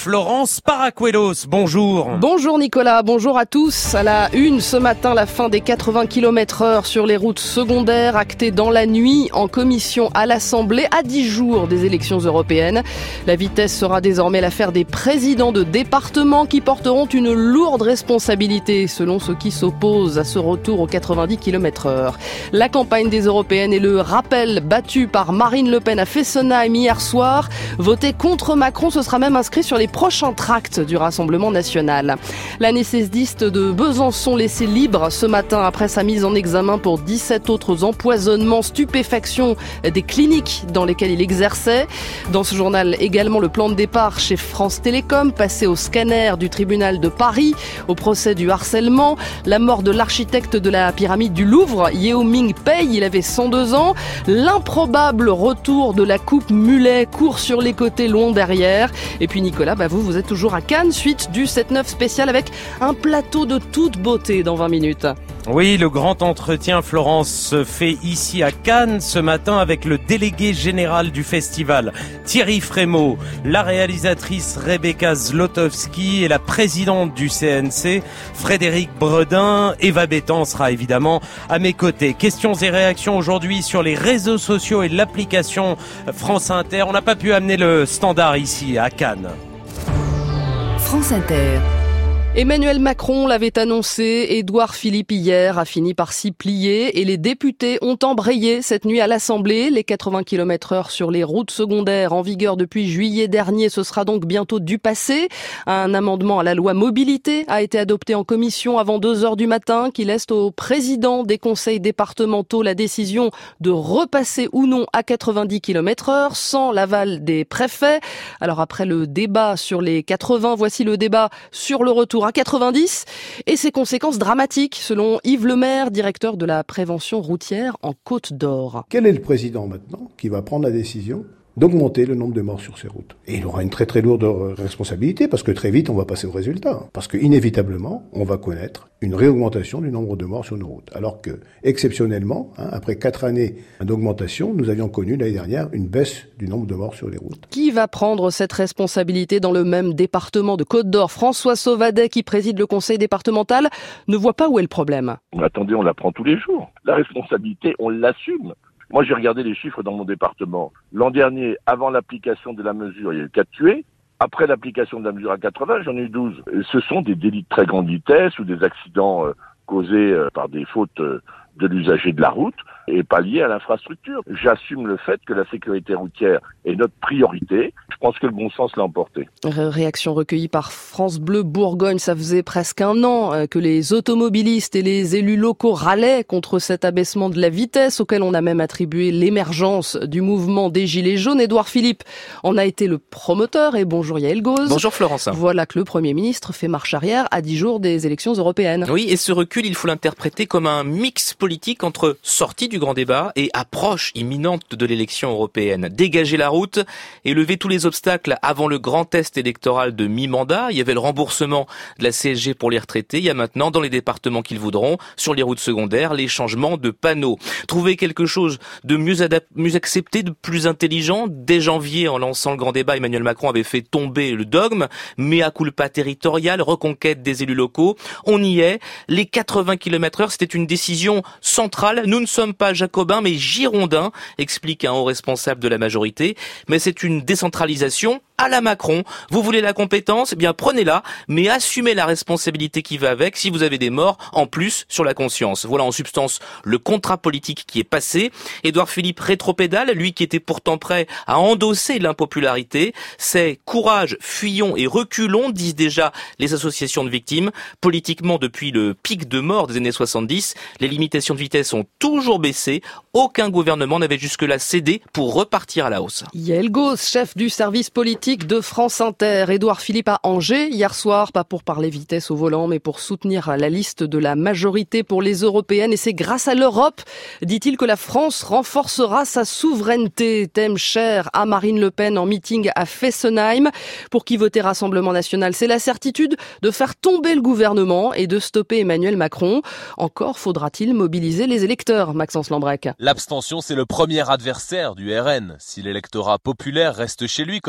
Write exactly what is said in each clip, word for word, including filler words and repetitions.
Florence Paracuelos, bonjour. Bonjour Nicolas, bonjour à tous. À la une ce matin, la fin des quatre-vingts kilomètres heure sur les routes secondaires, actée dans la nuit en commission à l'Assemblée à dix jours des élections européennes. La vitesse sera désormais l'affaire des présidents de départements qui porteront une lourde responsabilité selon ceux qui s'opposent à ce retour aux quatre-vingt-dix kilomètres heure. La campagne des européennes et le rappel battu par Marine Le Pen à Fessenheim hier soir. Voter contre Macron, ce sera même inscrit sur les prochains tracts du Rassemblement national. L'anesthésiste de Besançon laissé libre ce matin après sa mise en examen pour dix-sept autres empoisonnements, stupéfactions des cliniques dans lesquelles il exerçait. Dans ce journal également le plan de départ chez France Télécom, passé au scanner du tribunal de Paris, au procès du harcèlement, la mort de l'architecte de la pyramide du Louvre, Yeo Ming-pei, il avait cent deux ans, l'improbable retour de la coupe Mulet, court sur les côtés, long derrière. Et puis Nicolas, bah vous, vous êtes toujours à Cannes, suite du sept neuf spécial avec un plateau de toute beauté dans vingt minutes. Oui, le grand entretien, Florence, se fait ici à Cannes ce matin avec le délégué général du festival, Thierry Frémaux, la réalisatrice Rebecca Zlotowski et la présidente du C N C, Frédéric Bredin. Eva Bétan sera évidemment à mes côtés. Questions et réactions aujourd'hui sur les réseaux sociaux et l'application France Inter. On n'a pas pu amener le standard ici à Cannes. France Inter. Emmanuel Macron l'avait annoncé, Édouard Philippe hier a fini par s'y plier et les députés ont embrayé cette nuit à l'Assemblée. Les quatre-vingts kilomètres heure sur les routes secondaires en vigueur depuis juillet dernier, ce sera donc bientôt du passé. Un amendement à la loi mobilité a été adopté en commission avant deux heures du matin qui laisse au président des conseils départementaux la décision de repasser ou non à quatre-vingt-dix kilomètres heure sans l'aval des préfets. Alors après le débat sur les quatre-vingts, voici le débat sur le retour à quatre-vingt-dix et ses conséquences dramatiques selon Yves Lemaire, directeur de la prévention routière en Côte d'Or. Quel est le président maintenant qui va prendre la décision d'augmenter le nombre de morts sur ces routes? Et il aura une très très lourde responsabilité parce que très vite on va passer au résultat. Parce que inévitablement on va connaître une réaugmentation du nombre de morts sur nos routes. Alors que exceptionnellement, hein, après quatre années d'augmentation, nous avions connu l'année dernière une baisse du nombre de morts sur les routes. Qui va prendre cette responsabilité dans le même département de Côte d'Or? François Sauvadet, qui préside le conseil départemental, ne voit pas où est le problème. Attendez, on la prend tous les jours. La responsabilité, on l'assume. Moi, j'ai regardé les chiffres dans mon département. L'an dernier, avant l'application de la mesure, il y a eu quatre tués. Après l'application de la mesure à quatre-vingts, j'en ai eu douze. Ce sont des délits de très grande vitesse ou des accidents euh, causés euh, par des fautes euh, de l'usager de la route et pas liés à l'infrastructure. J'assume le fait que la sécurité routière est notre priorité. Je pense que le bon sens l'a emporté. Réaction recueillie par France Bleu Bourgogne. Ça faisait presque un an que les automobilistes et les élus locaux râlaient contre cet abaissement de la vitesse auquel on a même attribué l'émergence du mouvement des Gilets jaunes. Édouard Philippe en a été le promoteur. Et bonjour Yael Gauz. Bonjour Florence. Voilà que le Premier ministre fait marche arrière à dix jours des élections européennes. Oui, et ce recul, il faut l'interpréter comme un mix politique entre sortie du grand débat et approche imminente de l'élection européenne. Dégager la route et lever tous les obstacles avant le grand test électoral de mi-mandat. Il y avait le remboursement de la C S G pour les retraités. Il y a maintenant, dans les départements qu'ils voudront, sur les routes secondaires, les changements de panneaux. Trouver quelque chose de mieux adapté, mieux accepté, de plus intelligent. Dès janvier, en lançant le grand débat, Emmanuel Macron avait fait tomber le dogme. Mea culpa territoriale, reconquête des élus locaux. On y est. Les quatre-vingts kilomètres heure, c'était une décision centrale. Nous ne sommes pas jacobins, mais girondins, explique un haut responsable de la majorité. Mais c'est une décentralisation à la Macron. Vous voulez la compétence? Eh bien, prenez-la, mais assumez la responsabilité qui va avec si vous avez des morts en plus sur la conscience. Voilà en substance le contrat politique qui est passé. Édouard Philippe rétropédale, lui qui était pourtant prêt à endosser l'impopularité. C'est courage, fuyons et reculons, disent déjà les associations de victimes. Politiquement, depuis le pic de mort des années soixante-dix, les limitations de vitesse ont toujours baissé. Aucun gouvernement n'avait jusque-là cédé pour repartir à la hausse. Yael Gauz, chef du service politique de France Inter. Édouard Philippe à Angers hier soir, pas pour parler vitesse au volant, mais pour soutenir la liste de la majorité pour les européennes. Et c'est grâce à l'Europe, dit-il, que la France renforcera sa souveraineté. Thème cher à Marine Le Pen en meeting à Fessenheim. Pour qui voter Rassemblement National, c'est la certitude de faire tomber le gouvernement et de stopper Emmanuel Macron. Encore faudra-t-il mobiliser les électeurs, Maxence Lambrec. L'abstention, c'est le premier adversaire du R N. Si l'électorat populaire reste chez lui, comme aux dernières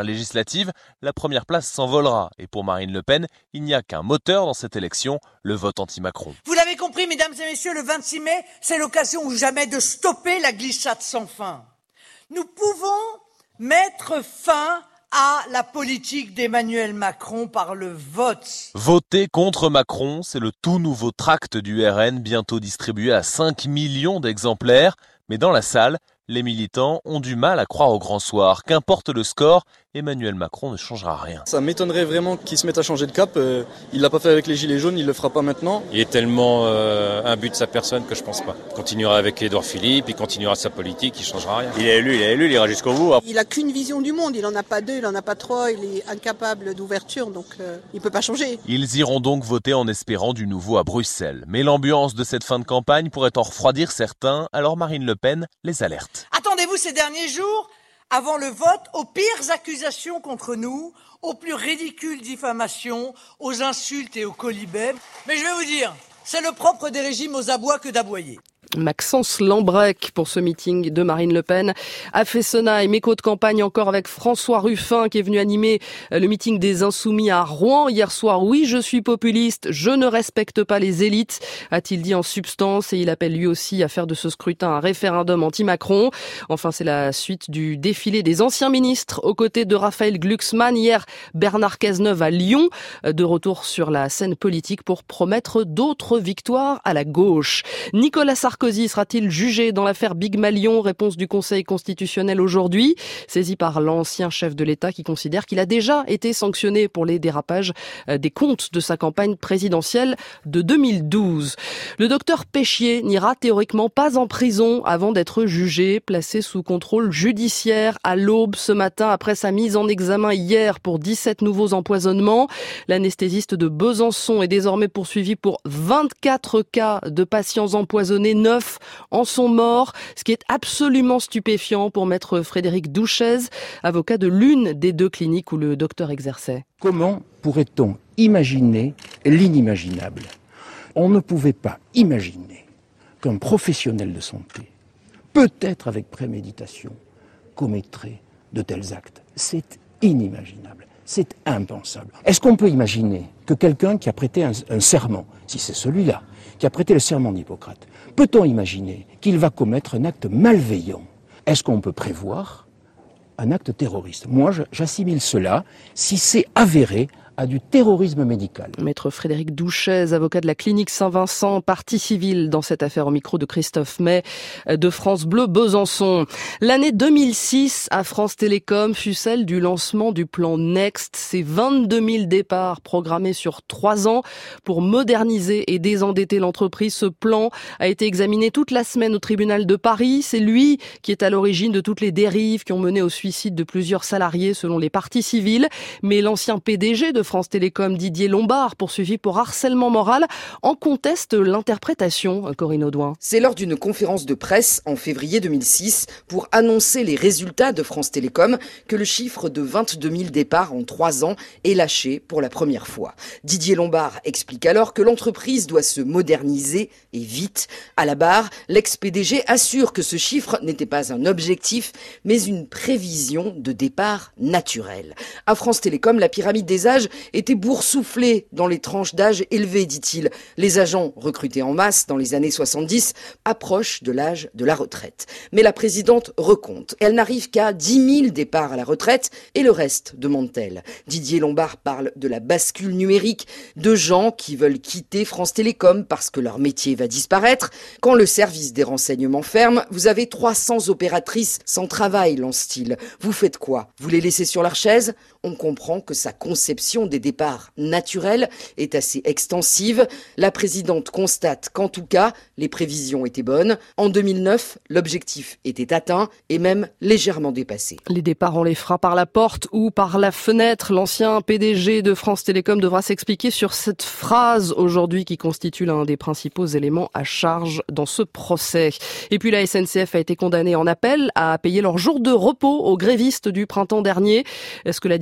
dernières législatives, la première place s'envolera. Et pour Marine Le Pen, il n'y a qu'un moteur dans cette élection, le vote anti-Macron. Vous l'avez compris, mesdames et messieurs, le vingt-six mai, c'est l'occasion ou jamais de stopper la glissade sans fin. Nous pouvons mettre fin à la politique d'Emmanuel Macron par le vote. Voter contre Macron, c'est le tout nouveau tract du R N, bientôt distribué à cinq millions d'exemplaires. Mais dans la salle, les militants ont du mal à croire au grand soir. Qu'importe le score, Emmanuel Macron ne changera rien. Ça m'étonnerait vraiment qu'il se mette à changer de cap. Euh, il l'a pas fait avec les gilets jaunes, il le fera pas maintenant. Il est tellement euh, imbu de sa personne que je pense pas. Il continuera avec Édouard Philippe, il continuera sa politique, il changera rien. Il est élu, il est élu, il ira jusqu'au bout. Il a qu'une vision du monde, il en a pas deux, il en a pas trois, il est incapable d'ouverture, donc euh, il peut pas changer. Ils iront donc voter en espérant du nouveau à Bruxelles. Mais l'ambiance de cette fin de campagne pourrait en refroidir certains, alors Marine Le Pen les alerte. Attendez-vous ces derniers jours, avant le vote, aux pires accusations contre nous, aux plus ridicules diffamations, aux insultes et aux quolibets. Mais je vais vous dire, c'est le propre des régimes aux abois que d'aboyer. Maxence Lambrec pour ce meeting de Marine Le Pen à Fessenheim. Écho de campagne encore avec François Ruffin qui est venu animer le meeting des Insoumis à Rouen hier soir. Oui, je suis populiste, je ne respecte pas les élites, a-t-il dit en substance, et il appelle lui aussi à faire de ce scrutin un référendum anti-Macron. Enfin, c'est la suite du défilé des anciens ministres aux côtés de Raphaël Glucksmann. Hier, Bernard Cazeneuve à Lyon, de retour sur la scène politique pour promettre d'autres victoires à la gauche. Nicolas Sarkozy sera-t-il jugé dans l'affaire Big Malion? Réponse du Conseil constitutionnel aujourd'hui, saisi par l'ancien chef de l'État qui considère qu'il a déjà été sanctionné pour les dérapages des comptes de sa campagne présidentielle de deux mille douze. Le docteur Péchier n'ira théoriquement pas en prison avant d'être jugé, placé sous contrôle judiciaire à l'aube ce matin après sa mise en examen hier pour dix-sept nouveaux empoisonnements. L'anesthésiste de Besançon est désormais poursuivi pour vingt-quatre cas de patients empoisonnés, neuf en sont morts, ce qui est absolument stupéfiant pour maître Frédéric Douchez, avocat de l'une des deux cliniques où le docteur exerçait. Comment pourrait-on imaginer l'inimaginable? On ne pouvait pas imaginer qu'un professionnel de santé, peut-être avec préméditation, commettrait de tels actes. C'est inimaginable, c'est impensable. Est-ce qu'on peut imaginer que quelqu'un qui a prêté un, un serment, si c'est celui-là, qui a prêté le serment d'Hippocrate, peut-on imaginer qu'il va commettre un acte malveillant? Est-ce qu'on peut prévoir un acte terroriste? Moi, j'assimile cela, si c'est avéré, à du terrorisme médical. Maître Frédéric Douchez, avocat de la clinique Saint-Vincent, partie civile dans cette affaire, au micro de Christophe May de France Bleu Besançon. L'année deux mille six à France Télécom fut celle du lancement du plan Next. C'est vingt-deux mille départs programmés sur trois ans pour moderniser et désendetter l'entreprise. Ce plan a été examiné toute la semaine au tribunal de Paris. C'est lui qui est à l'origine de toutes les dérives qui ont mené au suicide de plusieurs salariés selon les parties civiles. Mais l'ancien P D G de France Télécom, Didier Lombard, poursuivi pour harcèlement moral, en conteste l'interprétation. Corinne Audouin. C'est lors d'une conférence de presse en février deux mille six pour annoncer les résultats de France Télécom que le chiffre de vingt-deux mille départs en trois ans est lâché pour la première fois. Didier Lombard explique alors que l'entreprise doit se moderniser et vite. À la barre, l'ex-P D G assure que ce chiffre n'était pas un objectif, mais une prévision de départ naturel. À France Télécom, la pyramide des âges était boursouflée dans les tranches d'âge élevées, dit-il. Les agents recrutés en masse dans les années soixante-dix approchent de l'âge de la retraite. Mais la présidente recompte. Elle n'arrive qu'à dix mille départs à la retraite et le reste, demande-t-elle. Didier Lombard parle de la bascule numérique, de gens qui veulent quitter France Télécom parce que leur métier va disparaître. Quand le service des renseignements ferme, vous avez trois cents opératrices sans travail, lance-t-il. Vous faites quoi? Vous les laissez sur leur chaise? On comprend que sa conception des départs naturels est assez extensive. La présidente constate qu'en tout cas, les prévisions étaient bonnes. En deux mille neuf, l'objectif était atteint et même légèrement dépassé. Les départs, on les fera par la porte ou par la fenêtre. L'ancien P D G de France Télécom devra s'expliquer sur cette phrase aujourd'hui qui constitue l'un des principaux éléments à charge dans ce procès. Et puis la S N C F a été condamnée en appel à payer leur jour de repos aux grévistes du printemps dernier. Est-ce que la direction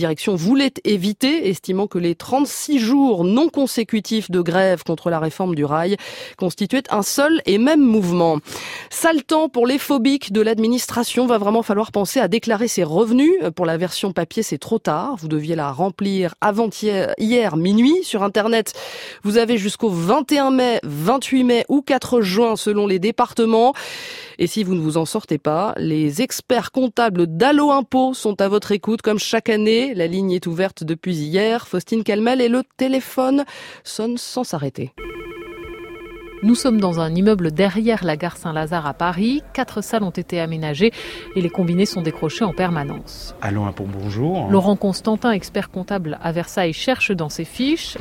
direction voulait éviter, estimant que les trente-six jours non consécutifs de grève contre la réforme du rail constituaient un seul et même mouvement. Sale temps pour les phobiques de l'administration. Va vraiment falloir penser à déclarer ses revenus. Pour la version papier, c'est trop tard. Vous deviez la remplir avant-hier, hier minuit. Sur Internet, vous avez jusqu'au vingt et un mai, vingt-huit mai ou quatre juin selon les départements. Et si vous ne vous en sortez pas, les experts comptables d'Allo Impôt sont à votre écoute comme chaque année. La ligne est ouverte depuis hier. Faustine Calmel et le téléphone sonne sans s'arrêter. Nous sommes dans un immeuble derrière la gare Saint-Lazare à Paris. Quatre salles ont été aménagées et les combinés sont décrochés en permanence. Allo Impôt, bonjour. Laurent Constantin, expert comptable à Versailles, cherche dans ses fiches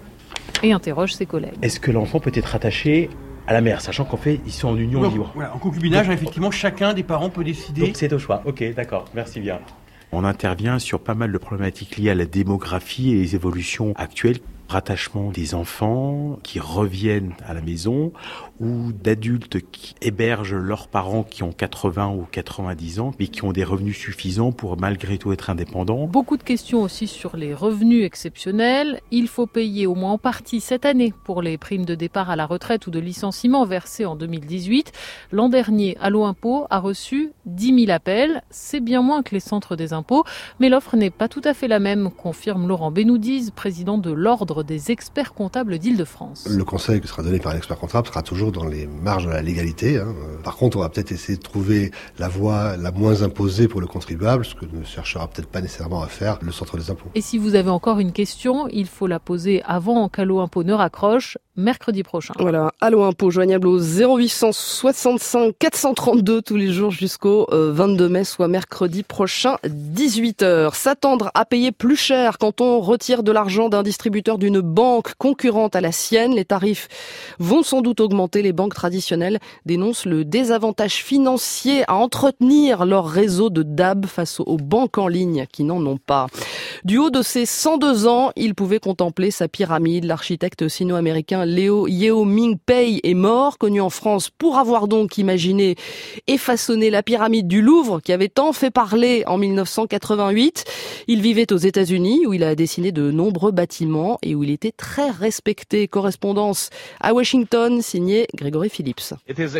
et interroge ses collègues. Est-ce que l'enfant peut être attaché à la mère, sachant qu'en fait, ils sont en union donc, libre. Voilà, en concubinage, donc, effectivement, chacun des parents peut décider. Donc c'est au choix. Ok, d'accord. Merci bien. On intervient sur pas mal de problématiques liées à la démographie et les évolutions actuelles. Rattachement des enfants qui reviennent à la maison ou d'adultes qui hébergent leurs parents qui ont quatre-vingts ou quatre-vingt-dix ans mais qui ont des revenus suffisants pour malgré tout être indépendants. Beaucoup de questions aussi sur les revenus exceptionnels. Il faut payer au moins en partie cette année pour les primes de départ à la retraite ou de licenciement versées en deux mille dix-huit. L'an dernier, Allo Impôt a reçu dix mille appels. C'est bien moins que les centres des impôts, mais l'offre n'est pas tout à fait la même, confirme Laurent Benoudiz, président de l'Ordre des experts comptables d'Île-de-France. Le conseil qui sera donné par l'expert comptable sera toujours dans les marges de la légalité. Hein. Par contre, on va peut-être essayer de trouver la voie la moins imposée pour le contribuable, ce que ne cherchera peut-être pas nécessairement à faire le centre des impôts. Et si vous avez encore une question, il faut la poser avant qu'Allo Impôt ne raccroche, mercredi prochain. Voilà, Allo Impôt, joignable au zéro huit cent soixante-cinq quatre cent trente-deux tous les jours jusqu'au vingt-deux mai, soit mercredi prochain, dix-huit heures. S'attendre à payer plus cher quand on retire de l'argent d'un distributeur d'une banque concurrente à la sienne. Les tarifs vont sans doute augmenter. Les banques traditionnelles dénoncent le désavantage financier à entretenir leur réseau de D A B face aux banques en ligne qui n'en ont pas. Du haut de ses cent deux ans, il pouvait contempler sa pyramide. L'architecte sino-américain Léo Yeo-Ming Pei est mort, connu en France pour avoir donc imaginé et façonné la pyramide du Louvre qui avait tant fait parler en mille neuf cent quatre-vingt-huit. Il vivait aux États-Unis où il a dessiné de nombreux bâtiments et où il était très respecté. Correspondance à Washington, signé Grégory Phillips.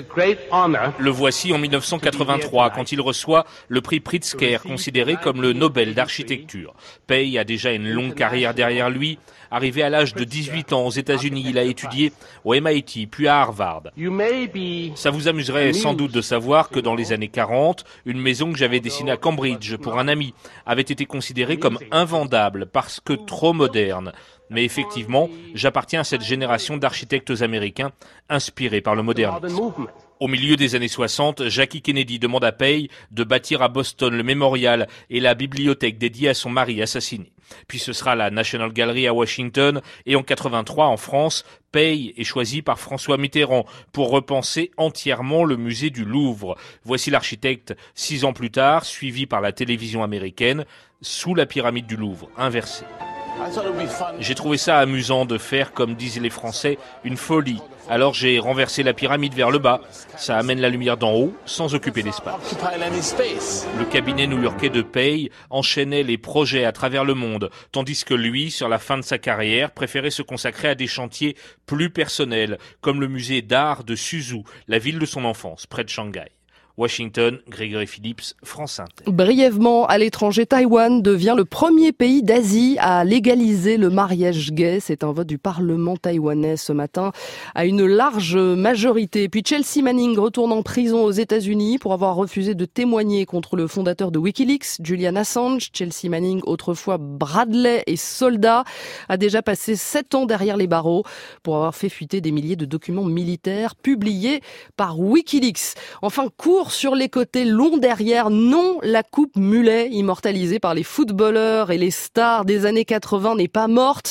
Le voici en mille neuf cent quatre-vingt-trois, quand il reçoit le prix Pritzker, considéré comme le Nobel d'architecture. Pei a déjà une longue carrière derrière lui. Arrivé à l'âge de dix-huit ans aux États-Unis, il a étudié au M I T, puis à Harvard. Ça vous amuserait sans doute de savoir que dans les années quarante, une maison que j'avais dessinée à Cambridge pour un ami avait été considérée comme invendable parce que trop moderne. Mais effectivement, j'appartiens à cette génération d'architectes américains inspirés par le modernisme. Au milieu des années soixante, Jackie Kennedy demande à Pei de bâtir à Boston le mémorial et la bibliothèque dédiée à son mari assassiné. Puis ce sera la National Gallery à Washington et en quatre-vingt-trois en France, Pei est choisi par François Mitterrand pour repenser entièrement le musée du Louvre. Voici l'architecte six ans plus tard, suivi par la télévision américaine, sous la pyramide du Louvre, inversée. J'ai trouvé ça amusant de faire, comme disent les Français, une folie. Alors j'ai renversé la pyramide vers le bas. Ça amène la lumière d'en haut, sans occuper l'espace. Le cabinet new-yorkais de Pei enchaînait les projets à travers le monde, tandis que lui, sur la fin de sa carrière, préférait se consacrer à des chantiers plus personnels, comme le musée d'art de Suzhou, la ville de son enfance, près de Shanghai. Washington, Grégory Phillips, France Inter. Brièvement, à l'étranger, Taïwan devient le premier pays d'Asie à légaliser le mariage gay. C'est un vote du Parlement taïwanais ce matin à une large majorité. Puis Chelsea Manning retourne en prison aux États-Unis pour avoir refusé de témoigner contre le fondateur de Wikileaks, Julian Assange. Chelsea Manning, autrefois Bradley et soldat, a déjà passé sept ans derrière les barreaux pour avoir fait fuiter des milliers de documents militaires publiés par Wikileaks. Enfin, court sur les côtés, long derrière, non, la coupe Mulet, immortalisée par les footballeurs et les stars des années quatre-vingts, n'est pas morte.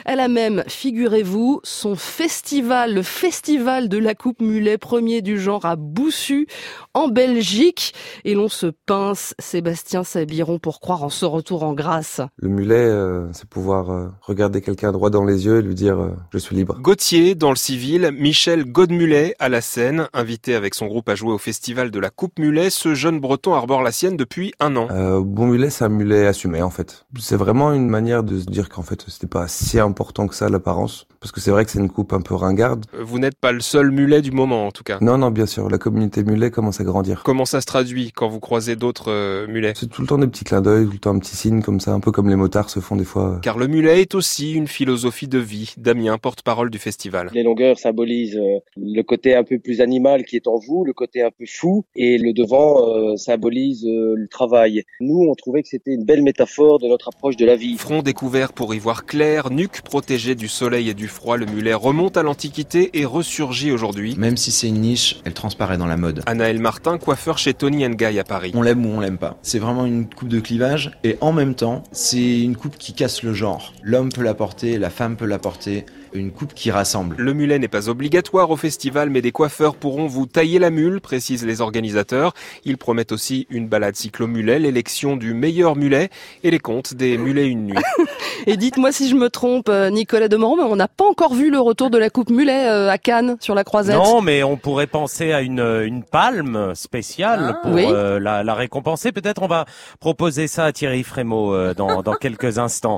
Elle a même, figurez-vous, son festival, le festival de la Coupe Mulet, premier du genre à Boussu, en Belgique. Et l'on se pince, Sébastien Sabiron, pour croire en ce retour en grâce. Le mulet, euh, c'est pouvoir euh, regarder quelqu'un droit dans les yeux et lui dire euh, « je suis libre ». Gauthier, dans le civil, Michel Godmulet à la scène. Invité avec son groupe à jouer au festival de la Coupe Mulet, ce jeune breton arbore la sienne depuis un an. Euh, bon mulet, c'est un mulet assumé en fait. C'est vraiment une manière de se dire qu'en fait c'était pas si important que ça l'apparence. Parce que c'est vrai que c'est une coupe un peu ringarde. Vous n'êtes pas le seul mulet du moment en tout cas. Non, non, bien sûr. La communauté mulet commence à grandir. Comment ça se traduit quand vous croisez d'autres euh, mulets? C'est tout le temps des petits clins d'œil, tout le temps un petit signe comme ça, un peu comme les motards se font des fois. Car le mulet est aussi une philosophie de vie. Damien, porte-parole du festival. Les longueurs symbolisent euh, le côté un peu plus animal qui est en vous, le côté un peu fou, et le devant euh, symbolise euh, le travail. Nous, on trouvait que c'était une belle métaphore de notre approche de la vie. Front découvert pour y voir clair, nuque protégée du soleil et du froid, le mulet remonte à l'Antiquité et ressurgit aujourd'hui. Même si c'est une niche, elle transparaît dans la mode. Anaël Martin, coiffeur chez Tony and Guy à Paris. On l'aime ou on l'aime pas. C'est vraiment une coupe de clivage et en même temps, c'est une coupe qui casse le genre. L'homme peut la porter, la femme peut la porter. Une coupe qui rassemble. Le mulet n'est pas obligatoire au festival, mais des coiffeurs pourront vous tailler la mule, précisent les organisateurs. Ils promettent aussi une balade cyclo-mulet, l'élection du meilleur mulet et les contes des mulets une nuit. Et dites-moi si je me trompe, Nicolas Demorand, mais on n'a pas encore vu le retour de la Coupe Mulet à Cannes, sur la Croisette. Non, mais on pourrait penser à une, une palme spéciale ah, pour oui. euh, la, la récompenser. Peut-être on va proposer ça à Thierry Frémaux euh, dans, dans quelques instants.